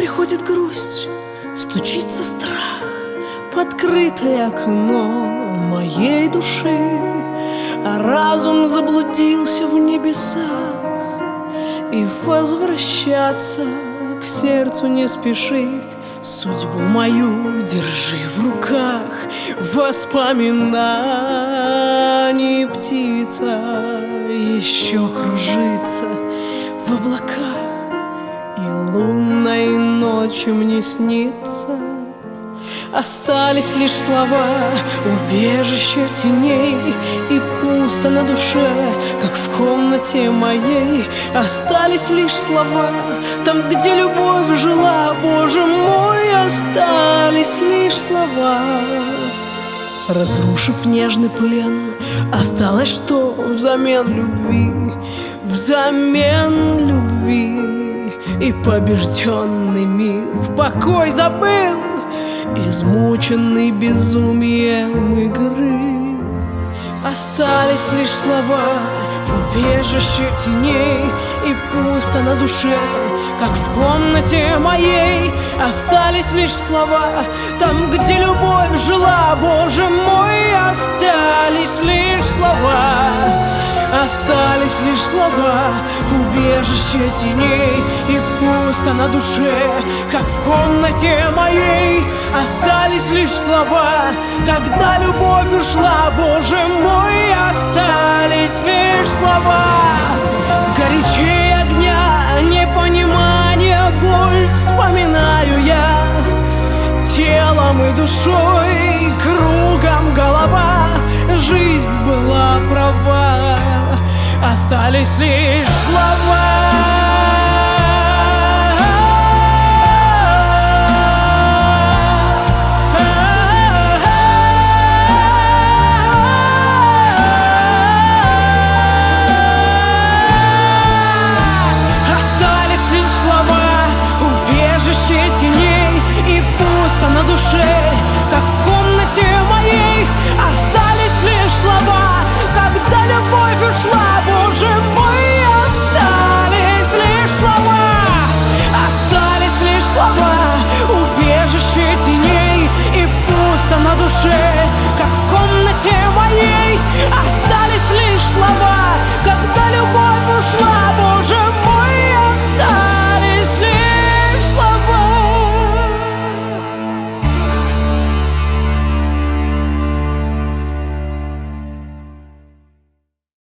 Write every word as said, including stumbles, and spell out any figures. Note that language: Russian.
приходит грусть, стучится страх в открытое окно моей души, а разум заблудился в небесах, и возвращаться к сердцу не спешит. Судьбу мою держи в руках, воспоминаний птица еще кружится в облаках, и лунной ночью мне снится. Остались лишь слова, убежище теней, и пусто на душе, как в комнате моей. Остались лишь слова, там, где любовь жила, Боже мой, остались лишь слова. Разрушив нежный плен, осталось что взамен любви, взамен любви, и побежденный мир покой забыл, измученный безумием игры. Остались лишь слова, убежище теней, и пусто на душе, как в комнате моей. Остались лишь слова, там, где любовь жила, Боже мой, остались лишь слова. Остались лишь слова, убежище теней, и пусто на душе, как в комнате моей. Остались лишь слова, когда любовь ушла, Боже мой, остались лишь слова. Горячее огня, непонимание, боль вспоминаю я, телом и душой, кругом голова. Жизнь была права, остались лишь слова.